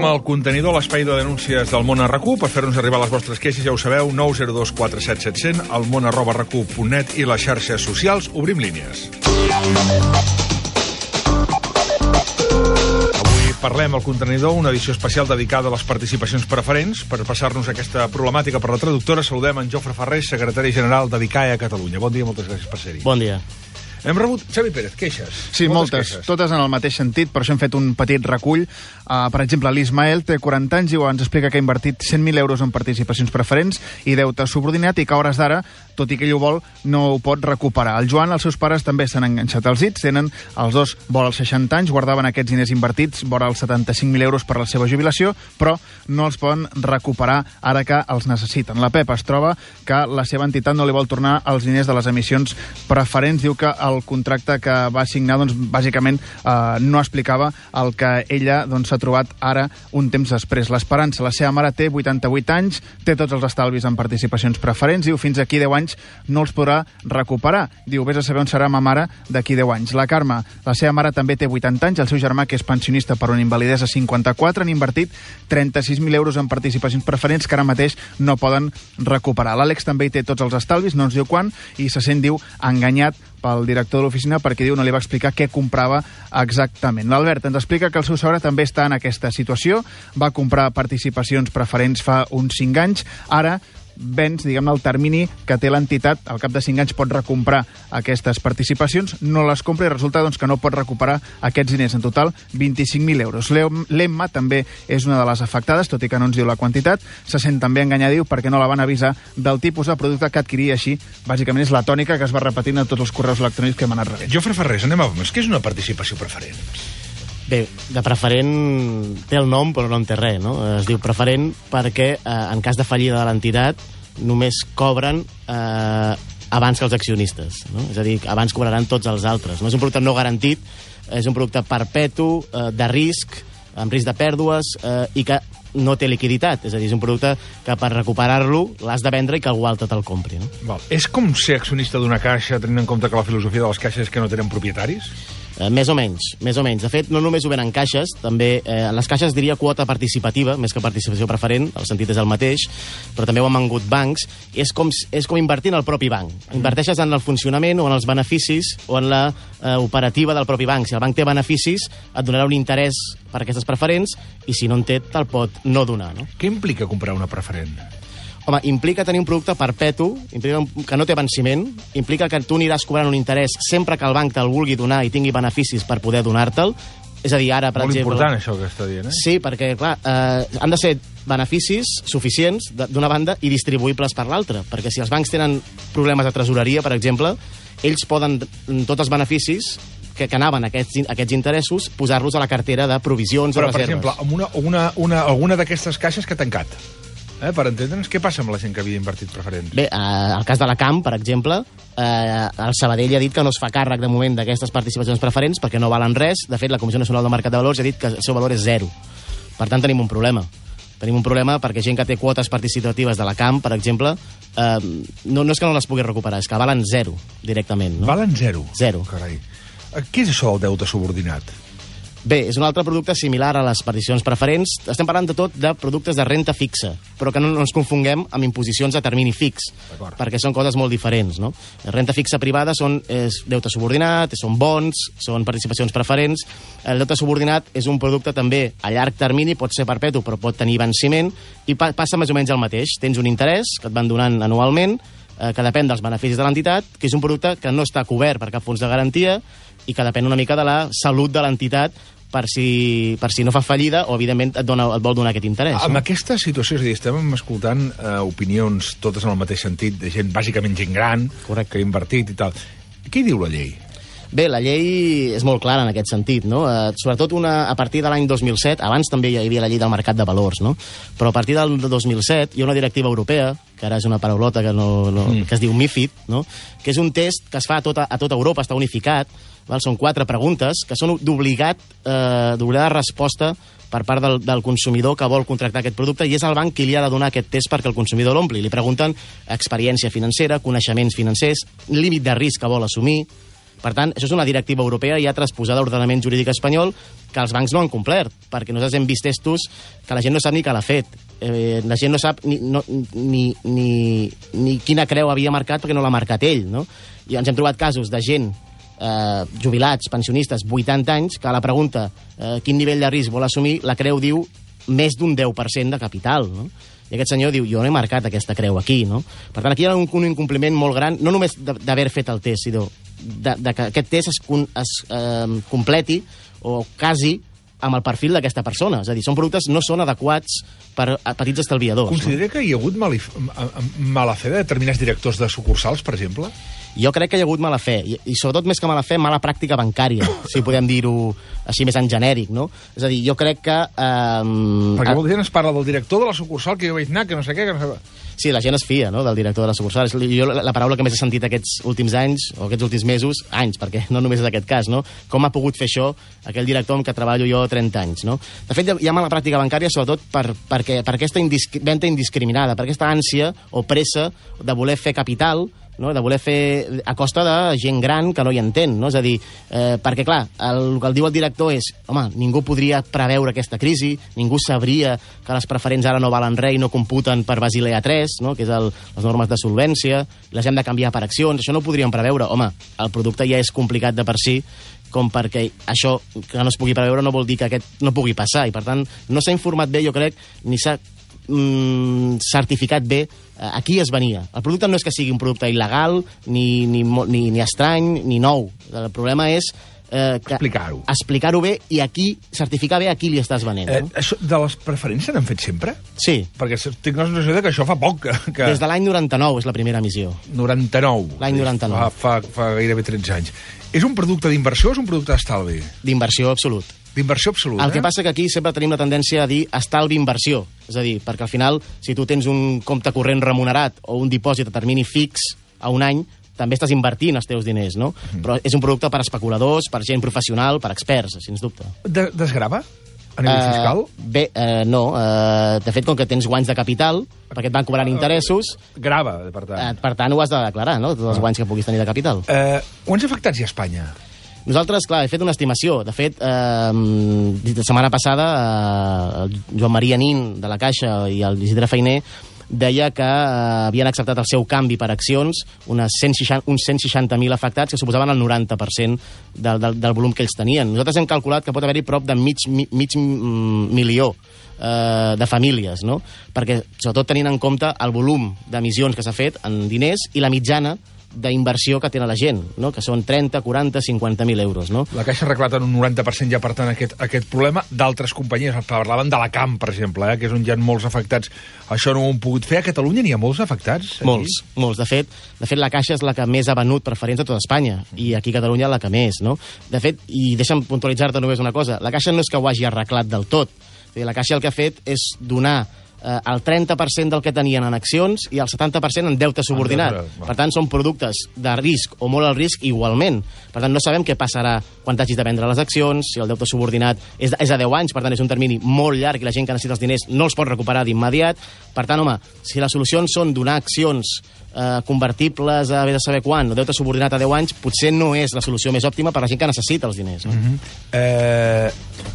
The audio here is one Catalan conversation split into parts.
al contenidor, l'espai de denúncies del món a RAC1. Per fer-nos arribar les vostres queixes, ja ho sabeu, 902 47 700, al món@rac1.net i les xarxes socials. Obrim línies. Avui parlem al contenidor, una edició especial dedicada a les participacions preferents. Per passar-nos aquesta problemàtica per la traductora, saludem en Jofre Ferrés, secretari general de DICAE a Catalunya. Bon dia, moltes gràcies per ser-hi. Bon dia. Hem rebut, Xavi Pérez, queixes. Sí, moltes, totes en el mateix sentit, per això hem fet un petit recull. Per exemple, l'Ismael té 40 anys i ens explica que ha invertit 100.000 euros en participacions preferents i deute subordinat i que a hores d'ara, tot i que ell ho vol, no ho pot recuperar. El Joan, els seus pares també s'han enganxat als dits, tenen els dos vora els 60 anys, guardaven aquests diners invertits vora els 75.000 euros per la seva jubilació, però no els poden recuperar ara que els necessiten. La Pepa es troba que la seva entitat no li vol tornar els diners de les emissions preferents. Diu que el contracte que va signar, doncs, bàsicament no explicava el que ella s'ha trobat ara un temps després. L'Esperança, la seva mare, té 88 anys, té tots els estalvis en participacions preferents, diu fins aquí 10 anys no els podrà recuperar. Diu, vés a saber on serà ma mare d'aquí 10 anys. La Carme, la seva mare també té 80 anys, el seu germà, que és pensionista per una invalidesa 54, han invertit 36.000 euros en participacions preferents que ara mateix no poden recuperar. L'Àlex també hi té tots els estalvis, no ens diu quan, i se sent, diu, enganyat pel director de l'oficina perquè, diu, no li va explicar què comprava exactament. L'Albert ens explica que el seu sogre també està en aquesta situació, va comprar participacions preferents fa uns 5 anys, ara venç, diguem-ne, el termini que té l'entitat, al cap de 5 anys pot recomprar aquestes participacions, no les compra i resulta que no pot recuperar aquests diners, en total 25.000 euros. L'Emma també és una de les afectades, tot i que no ens diu la quantitat, se sent també enganyada, diu, perquè no la van avisar del tipus de producte que adquiria. Així, bàsicament, és la tònica que es va repetint a tots els correus electrònics que hem anat rebent. Jofre Ferrés, anem a més. Què és una participació preferent? Bé, de preferent té el nom, però no en té res, no? Es diu preferent perquè, en cas de fallida de l'entitat, només cobren abans que els accionistes, no? És a dir, abans cobraran tots els altres. No és un producte no garantit, és un producte perpetu, de risc, amb risc de pèrdues, i que no té liquiditat. És a dir, és un producte que per recuperar-lo l'has de vendre i que algú altre te'l compri, no? Val. És com ser accionista d'una caixa, tenint en compte que la filosofia de les caixes és que no tenen propietaris? Més o menys, més o menys. De fet, no només ho venen caixes, també les caixes diria quota participativa, més que participació preferent, el sentit és el mateix, però també ho han vengut bancs. És com invertir en el propi banc. Inverteixes en el funcionament o en els beneficis o en la operativa del propi banc. Si el banc té beneficis, et donarà un interès per aquestes preferents i si no en té, te'l pot no donar, no? Què implica comprar una preferent? Home, implica tenir un producte perpetu, implica que no té venciment, implica que tu aniràs cobrant un interès sempre que el banc te'l vulgui donar i tingui beneficis per poder donar-te'l. És a dir, ara, per exemple... Molt important, això que està dient, eh? Sí, perquè, clar, han de ser beneficis suficients d'una banda i distribuïbles per l'altra, perquè si els bancs tenen problemes de tresoreria, per exemple, ells poden, tots els beneficis que anaven a aquests interessos, posar-los a la cartera de provisions o reserves. Però, per exemple, alguna d'aquestes caixes que ha tancat, per entendre'ns, què passa amb la gent que havia invertit preferents? Bé, el cas de la Camp, per exemple, el Sabadell ha dit que no es fa càrrec de moment d'aquestes participacions preferents perquè no valen res. De fet, la Comissió Nacional del Mercat de Valors ha dit que el seu valor és 0. Per tant, tenim un problema. Tenim un problema perquè gent que té quotes participatives de la Camp, per exemple, no és que no les pugui recuperar, és que valen 0 directament, no? Valen 0? 0. Carai. Què és això del deute subordinat? Bé, és un altre producte similar a les participacions preferents. Estem parlant de tot de productes de renta fixa, però que no ens confonguem amb imposicions a termini fix, perquè són coses molt diferents, no? Renta fixa privada és deute subordinat, són bons, són participacions preferents. El deute subordinat és un producte també a llarg termini, pot ser perpetu, però pot tenir venciment, i passa més o menys el mateix. Tens un interès que et van donant anualment, que depèn dels beneficis de l'entitat, que és un producte que no està cobert per cap fons de garantia i que depèn una mica de la salut de l'entitat per si no fa fallida o, evidentment, et vol donar aquest interès. Amb aquesta situació, és a dir, estem escoltant opinions totes en el mateix sentit, de gent, bàsicament gent gran, que ha invertit i tal. Què hi diu la llei? Bé, la llei és molt clara en aquest sentit, no? Sobretot a partir de l'any 2007, abans també hi havia la llei del mercat de valors, no? Però a partir del 2007 hi ha una directiva europea, que ara és una paraulota que es diu MiFID, no? Que és un test que es fa a tota Europa, està unificat, són 4 preguntes que són d'obligada resposta per part del consumidor que vol contractar aquest producte, i és el banc qui li ha de donar aquest test perquè el consumidor l'ompli. Li pregunten experiència financera, coneixements financers, límit de risc que vol assumir, Per tant, això és una directiva europea ja transposada a l'ordenament jurídic espanyol que els bancs no han complert, perquè nosaltres hem vist testos que la gent no sap ni què l'ha fet. La gent no sap ni quina creu havia marcat perquè no l'ha marcat ell, no? I ens hem trobat casos de gent jubilats, pensionistes, 80 anys, que a la pregunta quin nivell de risc vol assumir, la creu diu més d'un 10% de capital, no? I aquest senyor diu, jo no he marcat aquesta creu aquí, no? Per tant, aquí hi ha un incompliment molt gran, no només d'haver fet el test, sinó de que aquest test es completi o quasi amb el perfil d'aquesta persona. És a dir, són productes no són adequats per a petits estalviadors. Considera que hi ha hagut mala fe de determinats directors de sucursals, per exemple? Jo crec que hi ha hagut mala fe, i sobretot més que mala fe, mala pràctica bancària, si podem dir-ho així més en genèric, no? És a dir, jo crec que... Perquè molta gent es parla del director de la sucursal, que jo vaig anar, que no sé què, que no sé... Sí, la gent es fia, no?, del director de la sucursal. Jo la paraula que més he sentit aquests últims anys, o aquests últims mesos, anys, perquè no només és aquest cas, no? Com ha pogut fer això aquell director amb què treballo jo 30 anys, no? De fet, hi ha mala pràctica bancària, sobretot per aquesta venda indiscriminada, per aquesta ànsia o pressa de voler fer capital, no? De voler fer a costa de gent gran que no hi entén, no? És a dir, perquè clar, el que el diu el director és, home, ningú podria preveure aquesta crisi, ningú sabria que les preferents ara no valen res i no computen per Basilea 3, no? Que és les normes de solvència, les hem de canviar per accions, això no ho podríem preveure. Home, el producte ja és complicat de per si, com perquè això que no es pugui preveure no vol dir que aquest no pugui passar, i per tant no s'ha informat bé, jo crec, ni s'ha certificat bé a qui es venia. El producte no és que sigui un producte il·legal, ni estrany, ni nou. El problema és explicar-ho bé i aquí certificar bé a qui li estàs venent. Això de les preferents se n'han fet sempre? Sí. Perquè tinc la sensació que això fa poc. Des de l'any 99 és la primera emissió. 99? L'any 99. Fa gairebé 13 anys. És un producte d'inversió o és un producte d'estalvi? D'inversió absolut. D'inversió absoluta. El que passa que aquí sempre tenim la tendència a dir estalvi-inversió. És a dir, perquè al final, si tu tens un compte corrent remunerat o un dipòsit a termini fix a un any, també estàs invertint els teus diners, no? Però és un producte per especuladors, per gent professional, per experts, sens dubte. Desgrava? A nivell fiscal? Bé, no. De fet, com que tens guanys de capital, perquè et van cobrant interessos... Grava, per tant. Per tant, ho has de declarar, no? Tots els guanys que puguis tenir de capital. Quants afectats hi ha a Espanya? Nosaltres, clar, he fet una estimació. De fet, la setmana passada, Joan Maria Nin, de la Caixa, i el Isidre Feiner deia que havien acceptat el seu canvi per accions uns 160.000 afectats, que suposaven el 90% del volum que ells tenien. Nosaltres hem calculat que pot haver-hi prop de mig milió de famílies, no? Perquè, sobretot tenint en compte el volum d'emissions que s'ha fet en diners i la mitjana d'inversió que tenen la gent, no? Que són 30, 40, 50.000 euros, no? La Caixa ha arreglat en un 90% ja, per tant, aquest problema. D'altres companyies, parlaven de la Camp, per exemple, que és on hi ha molts afectats. Això no ho han pogut fer. A Catalunya n'hi ha molts afectats? Aquí? Molts. De fet, la Caixa és la que més ha venut preferents a tota Espanya, i aquí a Catalunya la que més, no? De fet, i deixa'm puntualitzar-te només una cosa, la Caixa no és que ho hagi arreglat del tot. La Caixa el que ha fet és donar el 30% del que tenien en accions i el 70% en deute subordinat. Per tant, són productes de risc o molt al risc igualment. Per tant, no sabem què passarà quan t'hagis de vendre les accions, si el deute subordinat és a 10 anys, per tant, és un termini molt llarg i la gent que necessita els diners no els pot recuperar d'immediat. Per tant, home, si les solucions són donar accions convertibles a haver de saber quan, o deute subordinat a 10 anys, potser no és la solució més òptima per la gent que necessita els diners. No?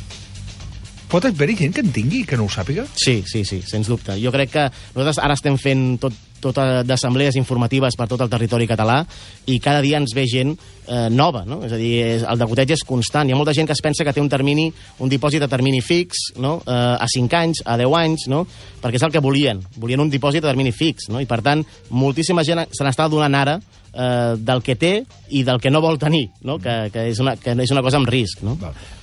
Pot haver-hi gent que en tingui que no ho sàpiga? Sí, sens dubte. Jo crec que nosaltres ara estem fent tot d'assemblees informatives per tot el territori català i cada dia ens ve gent nova, no? És a dir, el degoteig és constant. Hi ha molta gent que es pensa que té un dipòsit a termini fix, no? A 5 anys, a 10 anys, no? Perquè és el que volien. Volien un dipòsit a termini fix, no? I per tant, moltíssima gent se n'està donant ara del que té i del que no vol tenir, no? Que és una cosa amb risc, no?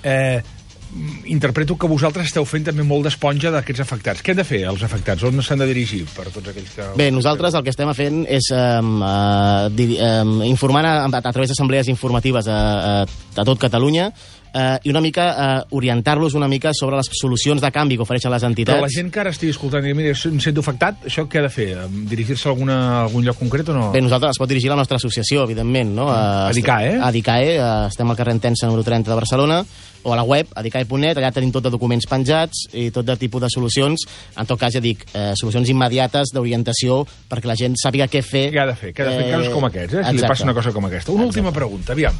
Interpreto que vosaltres esteu fent també molt d'esponja d'aquests afectats. Què han de fer els afectats? On s'han de dirigir per tots aquells que... Bé, nosaltres el que estem fent és informant a través d'assemblees informatives a tot Catalunya i una mica orientar-los una mica sobre les solucions de canvi que ofereixen les entitats. Però la gent que ara estigui escoltant i mira, em sento afectat, això què ha de fer? Dirigir-se a algun lloc concret o no? Bé, nosaltres es pot dirigir a la nostra associació, evidentment, no? A DICAE? A DICAE, estem al carrer Entença, número 30 de Barcelona, o a la web, a dicae.net, allà tenim tot de documents penjats i tot de tipus de solucions. En tot cas, ja dic, solucions immediates d'orientació perquè la gent sàpiga què fer. Què ha de fer? Què ha de fer en casos com aquests, si li passa una cosa com aquesta. Una última pregunta, aviam.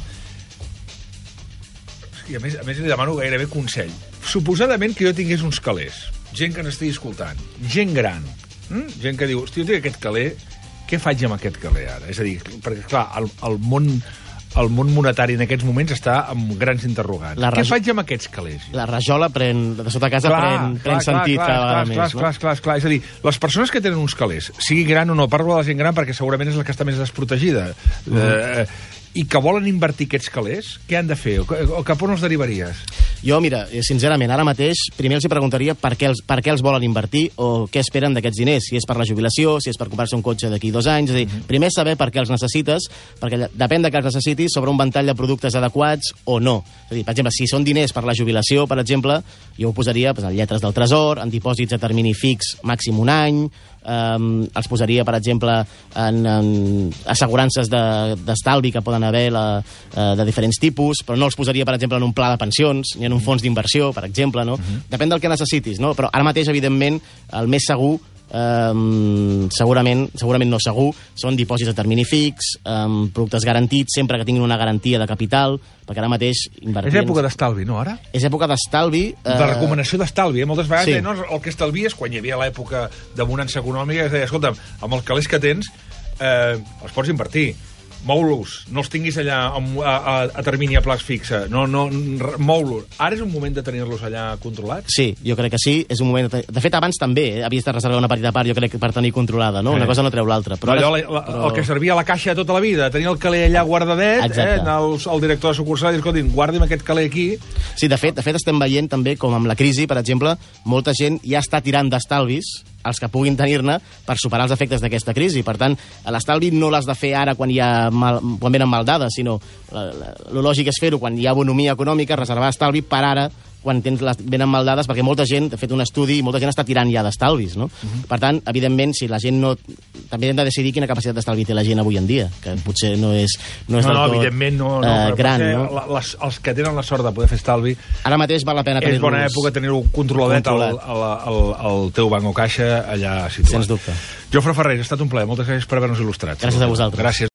I a més li demano gairebé consell. Suposadament que jo tingués uns calés, gent que n'estigui escoltant, gent gran, gent que diu, hosti, jo tinc aquest caler, què faig amb aquest caler ara? És a dir, perquè, clar, el món monetari en aquests moments està amb grans interrogants. Què faig amb aquests calés? La rajola de sota casa pren sentit cada vegada més. Clar. És a dir, les persones que tenen uns calés, sigui gran o no, parlo de la gent gran perquè segurament és la que està més desprotegida, i que volen invertir aquests calés, què han de fer? O cap on els derivaries? Jo, mira, sincerament, ara mateix, primer els preguntaria per què els volen invertir o què esperen d'aquests diners, si és per la jubilació, si és per comprar-se un cotxe d'aquí 2 anys, és a dir, primer saber per què els necessites, perquè depèn de què els necessitis, sobre un ventall de productes adequats o no. És a dir, per exemple, si són diners per la jubilació, per exemple, jo ho posaria en lletres del tresor, en dipòsits a termini fix màxim 1 any, els posaria, per exemple, en assegurances d'estalvi que poden haver de diferents tipus, però no els posaria, per exemple, en un pla de pensions ni en un fons d'inversió, per exemple, no? Depèn del que necessitis, no? Però ara mateix, evidentment, el més segur, segurament no segur, són dipòsits a termini fix, productes garantits, sempre que tinguin una garantia de capital, perquè ara mateix invertir... És època d'estalvi, no, ara? És època d'estalvi... De recomanació d'estalvi, Moltes vegades no, el que estalvies, quan hi havia l'època de bonança econòmica, es deia, escolta, amb els calés que tens, els pots invertir. Mou-los, no els tinguis allà a termini a plaç fixe, mou-los. Ara és un moment de tenir-los allà controlats? Sí, jo crec que sí, és un moment... De fet, abans també havies de reservar una petita part, jo crec, per tenir controlada, no? Una cosa no treu l'altra. El que servia a la caixa tota la vida, tenir el caler allà guardadet, anar al director de sucursal i dir, escolti'm, guardi'm aquest caler aquí. Sí, de fet estem veient també com amb la crisi, per exemple, molta gent ja està tirant d'estalvis, els que puguin tenir-ne, per superar els efectes d'aquesta crisi. Per tant, l'estalvi no l'has de fer ara quan venen mal dades, sinó el lògic és fer-ho quan hi ha bonomia econòmica, reservar estalvi per ara, quan venen mal dades, perquè molta gent, ha fet un estudi, i molta gent està tirant ja d'estalvis, no? Per tant, evidentment, si la gent no... També hem de decidir quina capacitat d'estalvi té la gent avui en dia, que potser no és del tot evidentment no, gran, no? Els que tenen la sort de poder fer estalvi... Ara mateix val la pena tenir-los... És bona època tenir-ho controladet al teu banc o caixa allà situat. Sens dubte. Jofre Ferrer, ha estat un plaer. Moltes gràcies per haver-nos il·lustrat. Gràcies a vosaltres. Gràcies.